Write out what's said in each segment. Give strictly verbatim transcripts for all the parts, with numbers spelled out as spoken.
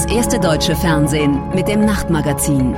Das erste deutsche Fernsehen mit dem Nachtmagazin.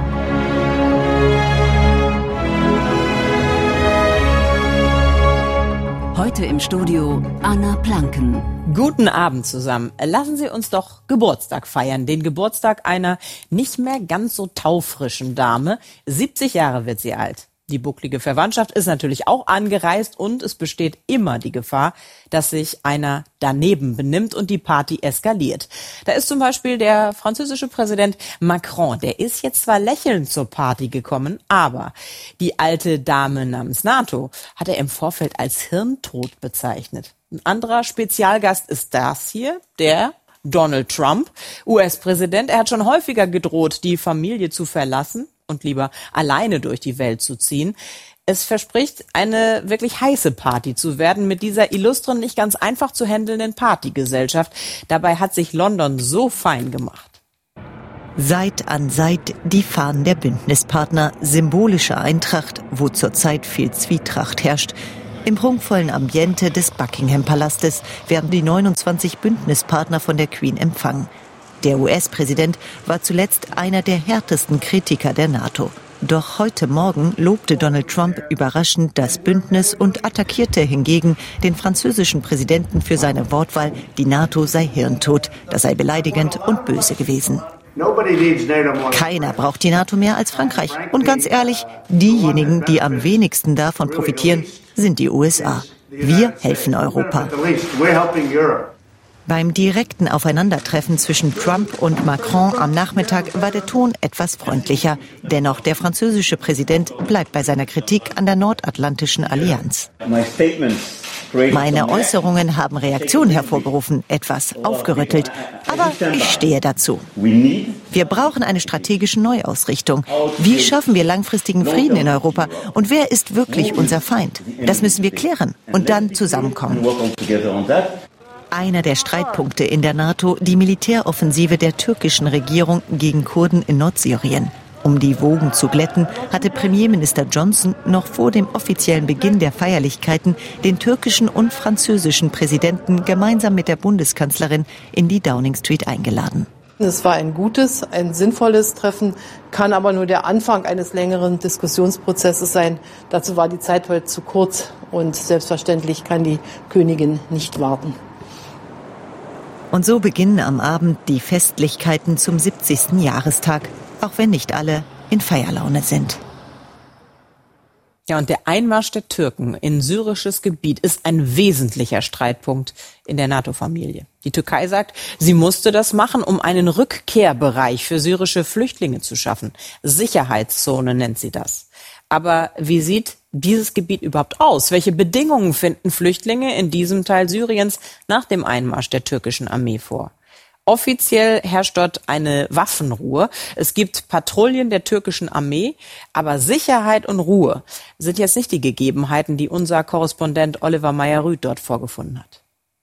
Heute im Studio Anna Planken. Guten Abend zusammen. Lassen Sie uns doch Geburtstag feiern. Den Geburtstag einer nicht mehr ganz so taufrischen Dame. siebzig Jahre wird sie alt. Die bucklige Verwandtschaft ist natürlich auch angereist und es besteht immer die Gefahr, dass sich einer daneben benimmt und die Party eskaliert. Da ist zum Beispiel der französische Präsident Macron. Der ist jetzt zwar lächelnd zur Party gekommen, aber die alte Dame namens NATO hat er im Vorfeld als hirntot bezeichnet. Ein anderer Spezialgast ist das hier, der Donald Trump, U S-Präsident. Er hat schon häufiger gedroht, die Familie zu verlassen und lieber alleine durch die Welt zu ziehen. Es verspricht, eine wirklich heiße Party zu werden mit dieser illustren, nicht ganz einfach zu handelnden Partygesellschaft. Dabei hat sich London so fein gemacht. Seit an Seit die Fahnen der Bündnispartner, symbolische Eintracht, wo zurzeit viel Zwietracht herrscht. Im prunkvollen Ambiente des Buckingham-Palastes werden die neunundzwanzig Bündnispartner von der Queen empfangen. Der U S-Präsident war zuletzt einer der härtesten Kritiker der NATO. Doch heute Morgen lobte Donald Trump überraschend das Bündnis und attackierte hingegen den französischen Präsidenten für seine Wortwahl, die NATO sei hirntot, das sei beleidigend und böse gewesen. Keiner braucht die NATO mehr als Frankreich. Und ganz ehrlich, diejenigen, die am wenigsten davon profitieren, sind die U S A. Wir helfen Europa. Beim direkten Aufeinandertreffen zwischen Trump und Macron am Nachmittag war der Ton etwas freundlicher. Dennoch, der französische Präsident bleibt bei seiner Kritik an der nordatlantischen Allianz. Meine Äußerungen haben Reaktionen hervorgerufen, etwas aufgerüttelt. Aber ich stehe dazu. Wir brauchen eine strategische Neuausrichtung. Wie schaffen wir langfristigen Frieden in Europa? Und wer ist wirklich unser Feind? Das müssen wir klären und dann zusammenkommen. Einer der Streitpunkte in der NATO, die Militäroffensive der türkischen Regierung gegen Kurden in Nordsyrien. Um die Wogen zu glätten, hatte Premierminister Johnson noch vor dem offiziellen Beginn der Feierlichkeiten den türkischen und französischen Präsidenten gemeinsam mit der Bundeskanzlerin in die Downing Street eingeladen. Es war ein gutes, ein sinnvolles Treffen, kann aber nur der Anfang eines längeren Diskussionsprozesses sein. Dazu war die Zeit heute zu kurz und selbstverständlich kann die Königin nicht warten. Und so beginnen am Abend die Festlichkeiten zum siebzigsten Jahrestag, auch wenn nicht alle in Feierlaune sind. Ja, und der Einmarsch der Türken in syrisches Gebiet ist ein wesentlicher Streitpunkt in der NATO-Familie. Die Türkei sagt, sie musste das machen, um einen Rückkehrbereich für syrische Flüchtlinge zu schaffen. Sicherheitszone nennt sie das. Aber wie sieht dieses Gebiet überhaupt aus? Welche Bedingungen finden Flüchtlinge in diesem Teil Syriens nach dem Einmarsch der türkischen Armee vor? Offiziell herrscht dort eine Waffenruhe. Es gibt Patrouillen der türkischen Armee, aber Sicherheit und Ruhe sind jetzt nicht die Gegebenheiten, die unser Korrespondent Oliver Meyer-Rüth dort vorgefunden hat.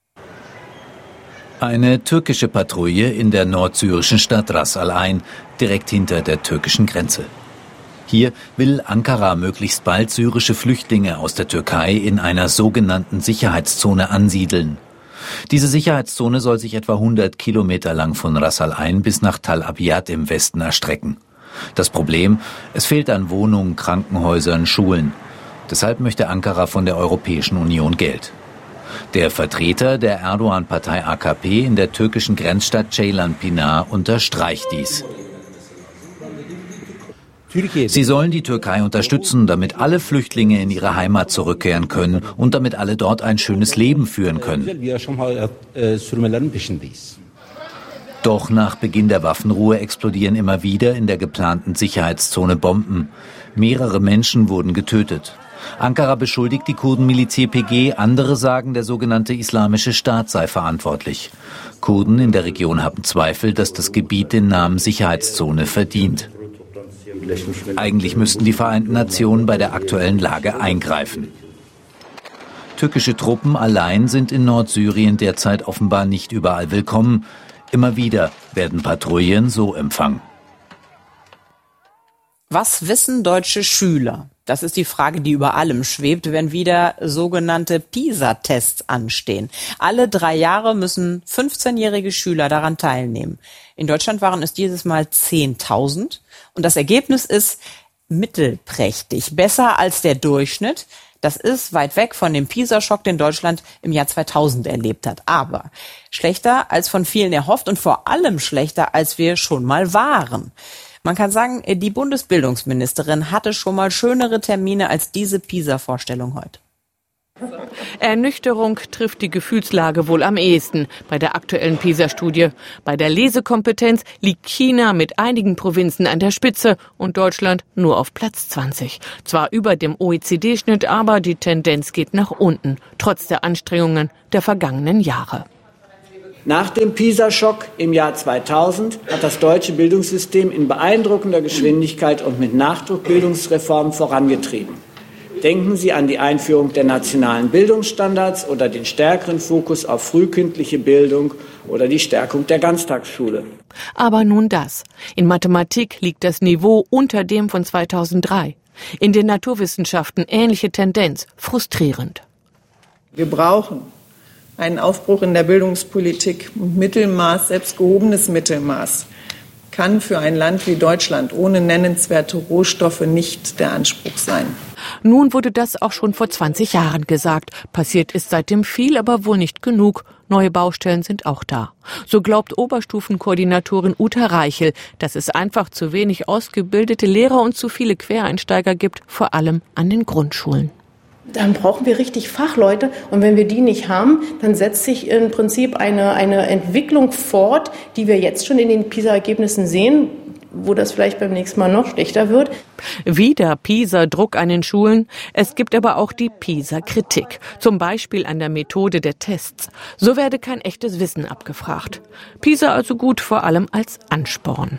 Eine türkische Patrouille in der nordsyrischen Stadt Ras Al Ain, direkt hinter der türkischen Grenze. Hier will Ankara möglichst bald syrische Flüchtlinge aus der Türkei in einer sogenannten Sicherheitszone ansiedeln. Diese Sicherheitszone soll sich etwa hundert Kilometer lang von Ras Al Ain bis nach Tal Abyad im Westen erstrecken. Das Problem, es fehlt an Wohnungen, Krankenhäusern, Schulen. Deshalb möchte Ankara von der Europäischen Union Geld. Der Vertreter der Erdogan-Partei A K P in der türkischen Grenzstadt Ceylanpınar unterstreicht dies. Sie sollen die Türkei unterstützen, damit alle Flüchtlinge in ihre Heimat zurückkehren können und damit alle dort ein schönes Leben führen können. Doch nach Beginn der Waffenruhe explodieren immer wieder in der geplanten Sicherheitszone Bomben. Mehrere Menschen wurden getötet. Ankara beschuldigt die Kurdenmiliz Y P G, andere sagen, der sogenannte Islamische Staat sei verantwortlich. Kurden in der Region haben Zweifel, dass das Gebiet den Namen Sicherheitszone verdient. Eigentlich müssten die Vereinten Nationen bei der aktuellen Lage eingreifen. Türkische Truppen allein sind in Nordsyrien derzeit offenbar nicht überall willkommen. Immer wieder werden Patrouillen so empfangen. Was wissen deutsche Schüler? Das ist die Frage, die über allem schwebt, wenn wieder sogenannte PISA-Tests anstehen. Alle drei Jahre müssen fünfzehnjährige Schüler daran teilnehmen. In Deutschland waren es dieses Mal zehntausend. Und das Ergebnis ist mittelprächtig, besser als der Durchschnitt. Das ist weit weg von dem PISA-Schock, den Deutschland im Jahr zweitausend erlebt hat. Aber schlechter als von vielen erhofft und vor allem schlechter, als wir schon mal waren. Man kann sagen, die Bundesbildungsministerin hatte schon mal schönere Termine als diese PISA-Vorstellung heute. Ernüchterung trifft die Gefühlslage wohl am ehesten bei der aktuellen PISA-Studie. Bei der Lesekompetenz liegt China mit einigen Provinzen an der Spitze und Deutschland nur auf Platz zwanzig. Zwar über dem O E C D-Schnitt, aber die Tendenz geht nach unten, trotz der Anstrengungen der vergangenen Jahre. Nach dem PISA-Schock im Jahr zweitausend hat das deutsche Bildungssystem in beeindruckender Geschwindigkeit und mit Nachdruck Bildungsreformen vorangetrieben. Denken Sie an die Einführung der nationalen Bildungsstandards oder den stärkeren Fokus auf frühkindliche Bildung oder die Stärkung der Ganztagsschule. Aber nun das. In Mathematik liegt das Niveau unter dem von zweitausenddrei. In den Naturwissenschaften ähnliche Tendenz, frustrierend. Wir brauchen einen Aufbruch in der Bildungspolitik und Mittelmaß, selbst gehobenes Mittelmaß, kann für ein Land wie Deutschland ohne nennenswerte Rohstoffe nicht der Anspruch sein. Nun wurde das auch schon vor zwanzig Jahren gesagt. Passiert ist seitdem viel, aber wohl nicht genug. Neue Baustellen sind auch da. So glaubt Oberstufenkoordinatorin Uta Reichel, dass es einfach zu wenig ausgebildete Lehrer und zu viele Quereinsteiger gibt, vor allem an den Grundschulen. Dann brauchen wir richtig Fachleute. Und wenn wir die nicht haben, dann setzt sich im Prinzip eine, eine Entwicklung fort, die wir jetzt schon in den PISA-Ergebnissen sehen, wo das vielleicht beim nächsten Mal noch schlechter wird. Wieder PISA-Druck an den Schulen. Es gibt aber auch die PISA-Kritik. Zum Beispiel an der Methode der Tests. So werde kein echtes Wissen abgefragt. PISA also gut, vor allem als Ansporn.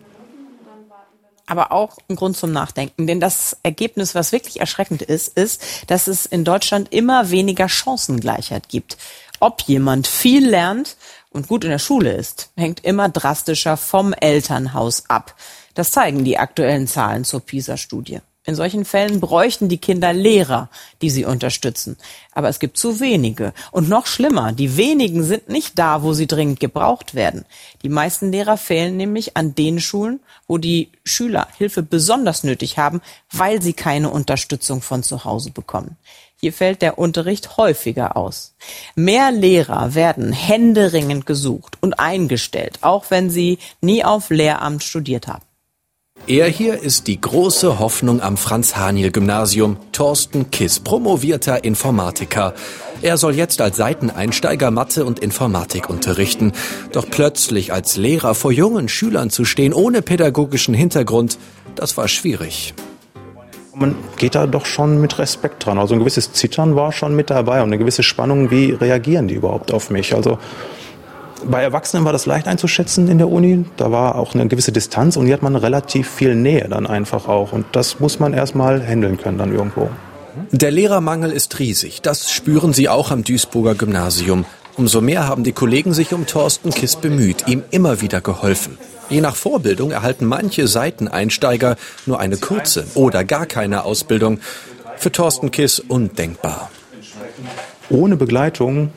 Aber auch ein Grund zum Nachdenken. Denn das Ergebnis, was wirklich erschreckend ist, ist, dass es in Deutschland immer weniger Chancengleichheit gibt. Ob jemand viel lernt und gut in der Schule ist, hängt immer drastischer vom Elternhaus ab. Das zeigen die aktuellen Zahlen zur PISA-Studie. In solchen Fällen bräuchten die Kinder Lehrer, die sie unterstützen. Aber es gibt zu wenige. Und noch schlimmer, die wenigen sind nicht da, wo sie dringend gebraucht werden. Die meisten Lehrer fehlen nämlich an den Schulen, wo die Schüler Hilfe besonders nötig haben, weil sie keine Unterstützung von zu Hause bekommen. Hier fällt der Unterricht häufiger aus. Mehr Lehrer werden händeringend gesucht und eingestellt, auch wenn sie nie auf Lehramt studiert haben. Er hier ist die große Hoffnung am Franz-Haniel-Gymnasium, Thorsten Kiss, promovierter Informatiker. Er soll jetzt als Seiteneinsteiger Mathe und Informatik unterrichten. Doch plötzlich als Lehrer vor jungen Schülern zu stehen, ohne pädagogischen Hintergrund, das war schwierig. Man geht da doch schon mit Respekt dran. Also ein gewisses Zittern war schon mit dabei und eine gewisse Spannung, wie reagieren die überhaupt auf mich. Also bei Erwachsenen war das leicht einzuschätzen in der Uni. Da war auch eine gewisse Distanz und hier hat man relativ viel Nähe dann einfach auch. Und das muss man erstmal handeln können dann irgendwo. Der Lehrermangel ist riesig. Das spüren sie auch am Duisburger Gymnasium. Umso mehr haben die Kollegen sich um Thorsten Kiss bemüht, ihm immer wieder geholfen. Je nach Vorbildung erhalten manche Seiteneinsteiger nur eine kurze oder gar keine Ausbildung. Für Thorsten Kiss undenkbar. Ohne Begleitung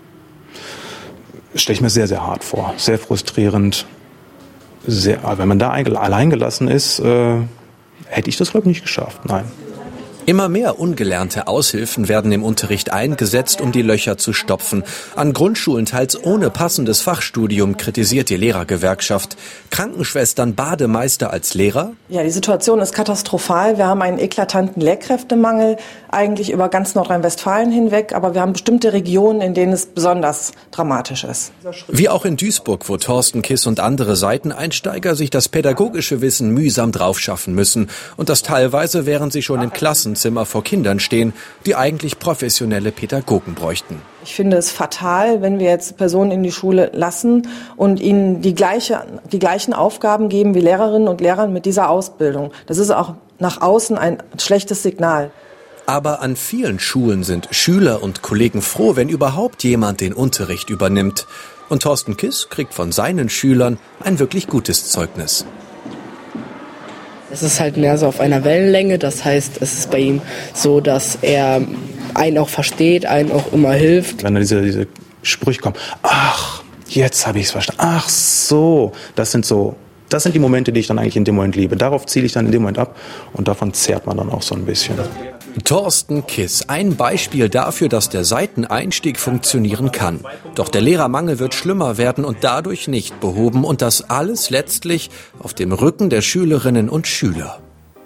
stelle ich mir sehr, sehr hart vor. Sehr frustrierend. Sehr, wenn man da allein gelassen ist, äh, hätte ich das, glaube ich, nicht geschafft. Nein. Immer mehr ungelernte Aushilfen werden im Unterricht eingesetzt, um die Löcher zu stopfen. An Grundschulen teils ohne passendes Fachstudium, kritisiert die Lehrergewerkschaft. Krankenschwestern, Bademeister als Lehrer? Ja, die Situation ist katastrophal. Wir haben einen eklatanten Lehrkräftemangel, eigentlich über ganz Nordrhein-Westfalen hinweg. Aber wir haben bestimmte Regionen, in denen es besonders dramatisch ist. Wie auch in Duisburg, wo Thorsten Kiss und andere Seiteneinsteiger sich das pädagogische Wissen mühsam draufschaffen müssen. Und das teilweise, während sie schon im Klassenzimmer vor Kindern stehen, die eigentlich professionelle Pädagogen bräuchten. Ich finde es fatal, wenn wir jetzt Personen in die Schule lassen und ihnen die, gleiche, die gleichen Aufgaben geben wie Lehrerinnen und Lehrern mit dieser Ausbildung. Das ist auch nach außen ein schlechtes Signal. Aber an vielen Schulen sind Schüler und Kollegen froh, wenn überhaupt jemand den Unterricht übernimmt. Und Thorsten Kiss kriegt von seinen Schülern ein wirklich gutes Zeugnis. Es ist halt mehr so auf einer Wellenlänge, das heißt, es ist bei ihm so, dass er einen auch versteht, einen auch immer hilft. Wenn da diese, diese Sprüche kommen, ach, jetzt habe ich es verstanden, ach so, das sind so, das sind die Momente, die ich dann eigentlich in dem Moment liebe. Darauf ziele ich dann in dem Moment ab und davon zehrt man dann auch so ein bisschen. Thorsten Kiss, ein Beispiel dafür, dass der Seiteneinstieg funktionieren kann. Doch der Lehrermangel wird schlimmer werden und dadurch nicht behoben. Und das alles letztlich auf dem Rücken der Schülerinnen und Schüler.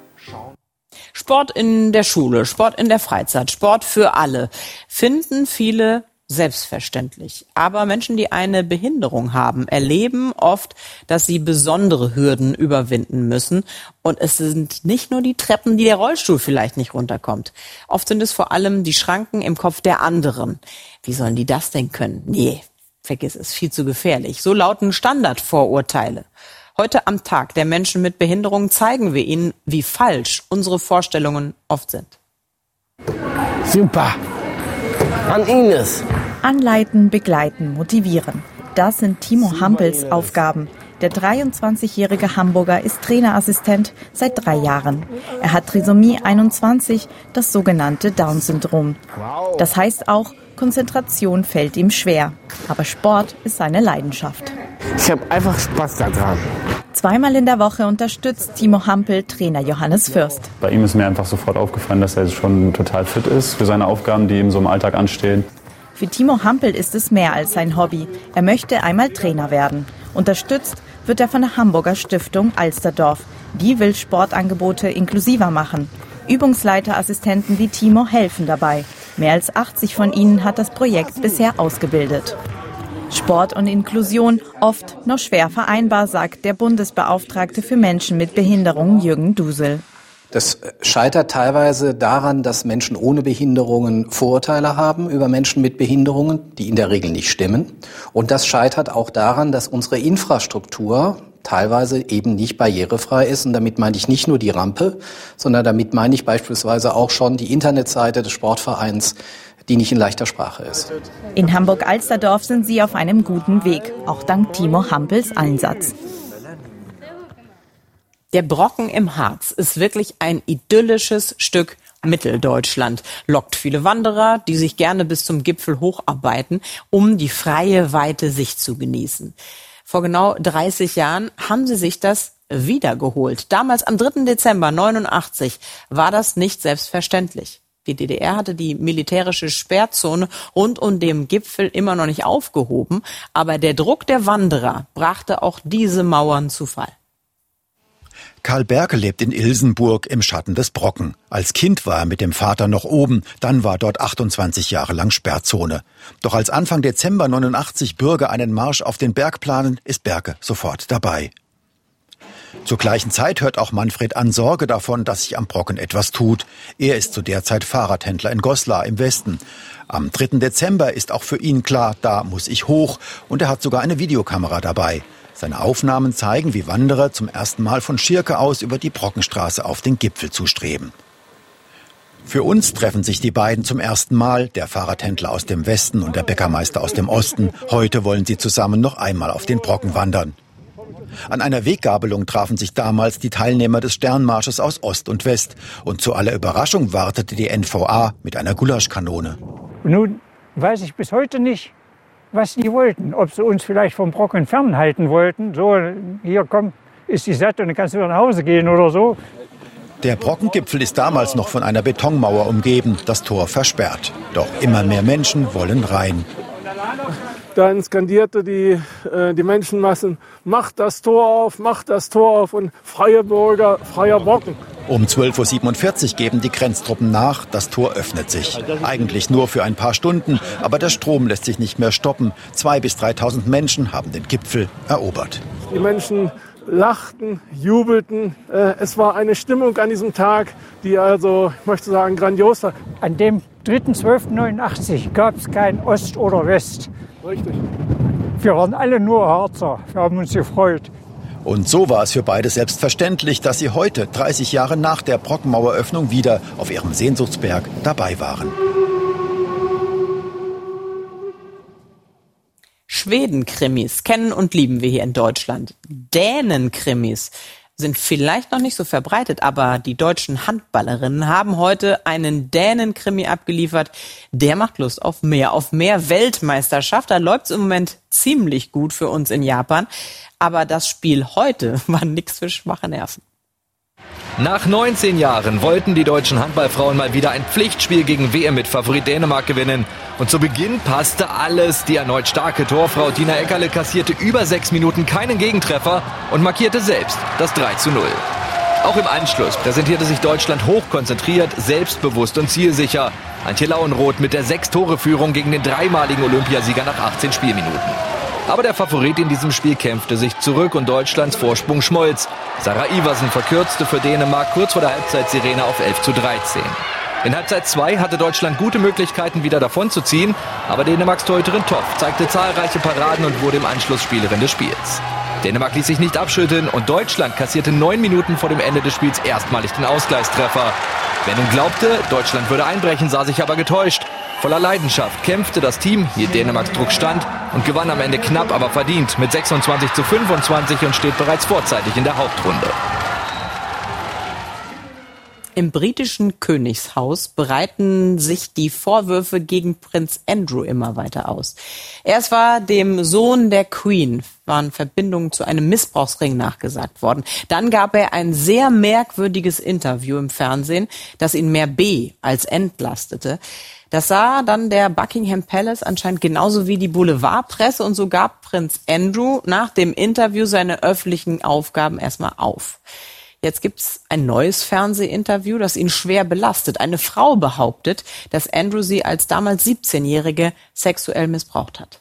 Sport in der Schule, Sport in der Freizeit, Sport für alle, finden viele selbstverständlich. Aber Menschen, die eine Behinderung haben, erleben oft, dass sie besondere Hürden überwinden müssen. Und es sind nicht nur die Treppen, die der Rollstuhl vielleicht nicht runterkommt. Oft sind es vor allem die Schranken im Kopf der anderen. Wie sollen die das denn können? Nee, vergiss es, viel zu gefährlich. So lauten Standardvorurteile. Heute am Tag der Menschen mit Behinderungen zeigen wir ihnen, wie falsch unsere Vorstellungen oft sind. Super. An Ines. Anleiten, begleiten, motivieren. Das sind Timo Hampels Aufgaben. Der dreiundzwanzigjährige Hamburger ist Trainerassistent seit drei Jahren. Er hat Trisomie einundzwanzig, das sogenannte Down-Syndrom. Das heißt auch, Konzentration fällt ihm schwer. Aber Sport ist seine Leidenschaft. Ich habe einfach Spaß daran. Zweimal in der Woche unterstützt Timo Hampel Trainer Johannes Fürst. Bei ihm ist mir einfach sofort aufgefallen, dass er schon total fit ist für seine Aufgaben, die ihm so im Alltag anstehen. Für Timo Hampel ist es mehr als sein Hobby. Er möchte einmal Trainer werden. Unterstützt wird er von der Hamburger Stiftung Alsterdorf. Die will Sportangebote inklusiver machen. Übungsleiterassistenten wie Timo helfen dabei. Mehr als achtzig von ihnen hat das Projekt bisher ausgebildet. Sport und Inklusion oft noch schwer vereinbar, sagt der Bundesbeauftragte für Menschen mit Behinderung Jürgen Dusel. Das scheitert teilweise daran, dass Menschen ohne Behinderungen Vorurteile haben über Menschen mit Behinderungen, die in der Regel nicht stimmen. Und das scheitert auch daran, dass unsere Infrastruktur teilweise eben nicht barrierefrei ist. Und damit meine ich nicht nur die Rampe, sondern damit meine ich beispielsweise auch schon die Internetseite des Sportvereins, die nicht in leichter Sprache ist. In Hamburg-Alsterdorf sind sie auf einem guten Weg, auch dank Timo Hampels Einsatz. Der Brocken im Harz ist wirklich ein idyllisches Stück Mitteldeutschland, lockt viele Wanderer, die sich gerne bis zum Gipfel hocharbeiten, um die freie, weite Sicht zu genießen. Vor genau dreißig Jahren haben sie sich das wiedergeholt. Damals am dritten Dezember neunundachtzig war das nicht selbstverständlich. Die D D R hatte die militärische Sperrzone rund um den Gipfel immer noch nicht aufgehoben, aber der Druck der Wanderer brachte auch diese Mauern zu Fall. Karl Berke lebt in Ilsenburg im Schatten des Brocken. Als Kind war er mit dem Vater noch oben, dann war dort achtundzwanzig Jahre lang Sperrzone. Doch als Anfang Dezember neunundachtzig Bürger einen Marsch auf den Berg planen, ist Berke sofort dabei. Zur gleichen Zeit hört auch Manfred an Sorge davon, dass sich am Brocken etwas tut. Er ist zu der Zeit Fahrradhändler in Goslar im Westen. Am dritten Dezember ist auch für ihn klar, da muss ich hoch, und er hat sogar eine Videokamera dabei. Seine Aufnahmen zeigen, wie Wanderer zum ersten Mal von Schirke aus über die Brockenstraße auf den Gipfel zustreben. Für uns treffen sich die beiden zum ersten Mal, der Fahrradhändler aus dem Westen und der Bäckermeister aus dem Osten. Heute wollen sie zusammen noch einmal auf den Brocken wandern. An einer Weggabelung trafen sich damals die Teilnehmer des Sternmarsches aus Ost und West. Und zu aller Überraschung wartete die N V A mit einer Gulaschkanone. Nun weiß ich bis heute nicht, was die wollten. Ob sie uns vielleicht vom Brocken fernhalten wollten. So, hier komm, ist die satt und dann kannst du wieder nach Hause gehen oder so. Der Brockengipfel ist damals noch von einer Betonmauer umgeben, das Tor versperrt. Doch immer mehr Menschen wollen rein. Dann skandierte die, äh, die Menschenmassen, macht das Tor auf, macht das Tor auf und freie Bürger, freier Brocken. Um zwölf Uhr siebenundvierzig geben die Grenztruppen nach, das Tor öffnet sich. Eigentlich nur für ein paar Stunden, aber der Strom lässt sich nicht mehr stoppen. Zweitausend bis dreitausend Menschen haben den Gipfel erobert. Die Menschen lachten, jubelten. Äh, es war eine Stimmung an diesem Tag, die also, ich möchte sagen, grandios war. An dem dritten zwölften neunundachtzig gab es kein Ost oder West. Richtig. Wir waren alle nur Harzer. Wir haben uns gefreut. Und so war es für beide selbstverständlich, dass sie heute, dreißig Jahre nach der Brockenmaueröffnung, wieder auf ihrem Sehnsuchtsberg dabei waren. Schweden-Krimis kennen und lieben wir hier in Deutschland. Dänen-Krimis sind vielleicht noch nicht so verbreitet, aber die deutschen Handballerinnen haben heute einen Dänen-Krimi abgeliefert. Der macht Lust auf mehr, auf mehr Weltmeisterschaft. Da läuft's im Moment ziemlich gut für uns in Japan. Aber das Spiel heute war nix für schwache Nerven. Nach neunzehn Jahren wollten die deutschen Handballfrauen mal wieder ein Pflichtspiel gegen W M-Mitfavorit Dänemark gewinnen. Und zu Beginn passte alles. Die erneut starke Torfrau Tina Eckerle kassierte über sechs Minuten keinen Gegentreffer und markierte selbst das drei zu null. Auch im Anschluss präsentierte sich Deutschland hochkonzentriert, selbstbewusst und zielsicher. Antje Lauenroth mit der Sechs-Tore-Führung gegen den dreimaligen Olympiasieger nach achtzehn Spielminuten. Aber der Favorit in diesem Spiel kämpfte sich zurück und Deutschlands Vorsprung schmolz. Sarah Iversen verkürzte für Dänemark kurz vor der Halbzeitsirene auf elf zu dreizehn. In Halbzeit zwei hatte Deutschland gute Möglichkeiten, wieder davonzuziehen, aber Dänemarks Torhüterin Toft zeigte zahlreiche Paraden und wurde im Anschluss Spielerin des Spiels. Dänemark ließ sich nicht abschütteln und Deutschland kassierte neun Minuten vor dem Ende des Spiels erstmalig den Ausgleichstreffer. Wer nun glaubte, Deutschland würde einbrechen, sah sich aber getäuscht. Voller Leidenschaft kämpfte das Team, hielt Dänemarks Druck stand und gewann am Ende knapp, aber verdient mit sechsundzwanzig zu fünfundzwanzig und steht bereits vorzeitig in der Hauptrunde. Im britischen Königshaus breiten sich die Vorwürfe gegen Prinz Andrew immer weiter aus. Erst war dem Sohn der Queen waren Verbindungen zu einem Missbrauchsring nachgesagt worden. Dann gab er ein sehr merkwürdiges Interview im Fernsehen, das ihn mehr be- als entlastete. Das sah dann der Buckingham Palace anscheinend genauso wie die Boulevardpresse und so gab Prinz Andrew nach dem Interview seine öffentlichen Aufgaben erstmal auf. Jetzt gibt's ein neues Fernsehinterview, das ihn schwer belastet. Eine Frau behauptet, dass Andrew sie als damals siebzehnjährige sexuell missbraucht hat.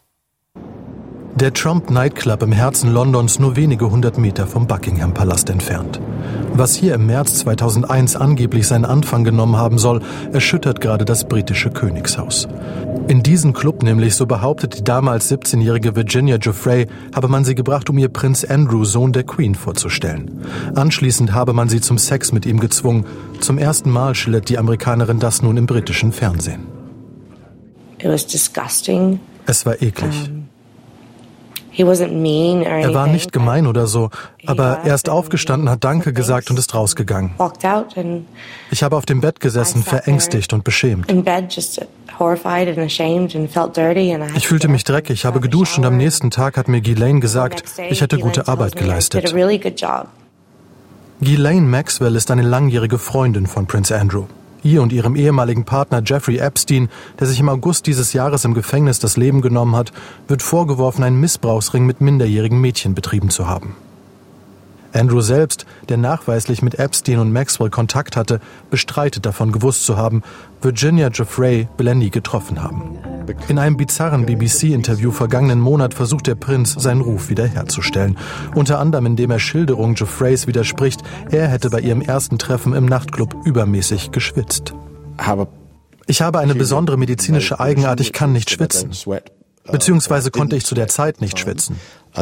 Der Trump Nightclub im Herzen Londons, nur wenige hundert Meter vom Buckingham Palast entfernt. Was hier im März zweitausendeins angeblich seinen Anfang genommen haben soll, erschüttert gerade das britische Königshaus. In diesen Club nämlich, so behauptet die damals siebzehnjährige Virginia Giuffre, habe man sie gebracht, um ihr Prinz Andrew, Sohn der Queen, vorzustellen. Anschließend habe man sie zum Sex mit ihm gezwungen. Zum ersten Mal schildert die Amerikanerin das nun im britischen Fernsehen. It was disgusting. Es war eklig. Um, he wasn't mean or anything. Er war nicht gemein oder so, aber er ist aufgestanden, hat Danke gesagt und ist rausgegangen. Walked out and Ich habe auf dem Bett gesessen, verängstigt und beschämt. in bed just horrified and ashamed and felt dirty and I Ich fühlte mich dreckig, habe geduscht und am nächsten Tag hat mir Ghislaine gesagt, ich hätte gute Arbeit geleistet. did a really good job. Ghislaine Maxwell ist eine langjährige Freundin von Prince Andrew. Ihr und ihrem ehemaligen Partner Jeffrey Epstein, der sich im August dieses Jahres im Gefängnis das Leben genommen hat, wird vorgeworfen, einen Missbrauchsring mit minderjährigen Mädchen betrieben zu haben. Andrew selbst, der nachweislich mit Epstein und Maxwell Kontakt hatte, bestreitet davon gewusst zu haben. Virginia Giuffre will er nie getroffen haben. In einem bizarren B B C-Interview vergangenen Monat versucht der Prinz, seinen Ruf wiederherzustellen. Unter anderem, indem er Schilderungen Giuffres widerspricht, er hätte bei ihrem ersten Treffen im Nachtclub übermäßig geschwitzt. Ich habe eine besondere medizinische Eigenart, ich kann nicht schwitzen. Beziehungsweise konnte ich zu der Zeit nicht schwitzen.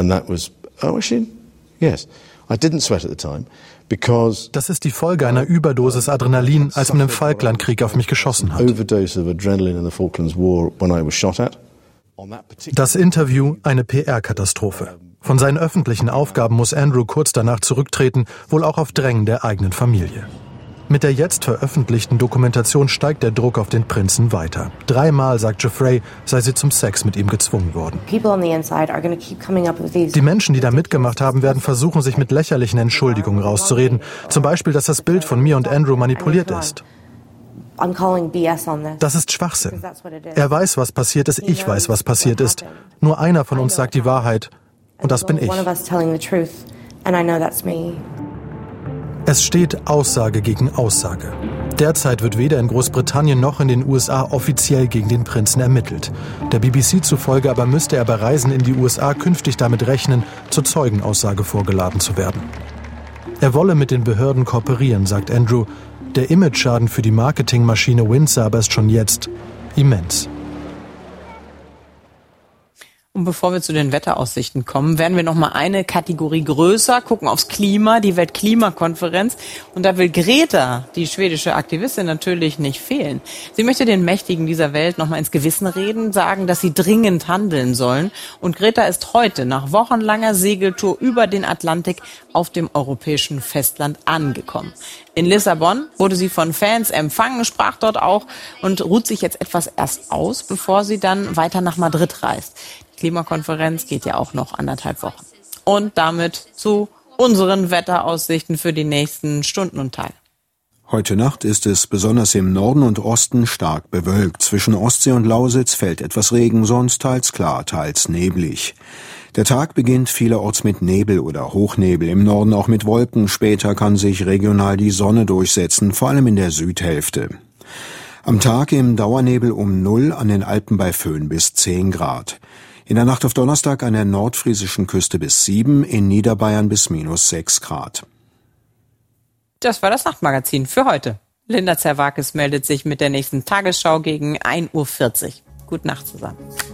Das ist die Folge einer Überdosis Adrenalin, als man im Falklandkrieg auf mich geschossen hat. Das Interview eine P R-Katastrophe. Von seinen öffentlichen Aufgaben muss Andrew kurz danach zurücktreten, wohl auch auf Drängen der eigenen Familie. Mit der jetzt veröffentlichten Dokumentation steigt der Druck auf den Prinzen weiter. Dreimal, sagt Giuffre, sei sie zum Sex mit ihm gezwungen worden. Die Menschen, die da mitgemacht haben, werden versuchen, sich mit lächerlichen Entschuldigungen rauszureden. Zum Beispiel, dass das Bild von mir und Andrew manipuliert ist. Das ist Schwachsinn. Er weiß, was passiert ist, ich weiß, was passiert ist. Nur einer von uns sagt die Wahrheit, und das bin ich. Es steht Aussage gegen Aussage. Derzeit wird weder in Großbritannien noch in den U S A offiziell gegen den Prinzen ermittelt. Der B B C zufolge aber müsste er bei Reisen in die U S A künftig damit rechnen, zur Zeugenaussage vorgeladen zu werden. Er wolle mit den Behörden kooperieren, sagt Andrew. Der Imageschaden für die Marketingmaschine Windsor aber ist schon jetzt immens. Und bevor wir zu den Wetteraussichten kommen, werden wir noch mal eine Kategorie größer, gucken aufs Klima, die Weltklimakonferenz. Und da will Greta, die schwedische Aktivistin, natürlich nicht fehlen. Sie möchte den Mächtigen dieser Welt noch mal ins Gewissen reden, sagen, dass sie dringend handeln sollen. Und Greta ist heute nach wochenlanger Segeltour über den Atlantik auf dem europäischen Festland angekommen. In Lissabon wurde sie von Fans empfangen, sprach dort auch und ruht sich jetzt etwas erst aus, bevor sie dann weiter nach Madrid reist. Die Klimakonferenz geht ja auch noch anderthalb Wochen. Und damit zu unseren Wetteraussichten für die nächsten Stunden und Tage. Heute Nacht ist es besonders im Norden und Osten stark bewölkt. Zwischen Ostsee und Lausitz fällt etwas Regen, sonst teils klar, teils neblig. Der Tag beginnt vielerorts mit Nebel oder Hochnebel, im Norden auch mit Wolken. Später kann sich regional die Sonne durchsetzen, vor allem in der Südhälfte. Am Tag im Dauernebel um null, an den Alpen bei Föhn bis zehn Grad. In der Nacht auf Donnerstag an der nordfriesischen Küste bis sieben, in Niederbayern bis minus sechs Grad. Das war das Nachtmagazin für heute. Linda Zerwakis meldet sich mit der nächsten Tagesschau gegen ein Uhr vierzig. Gute Nacht zusammen.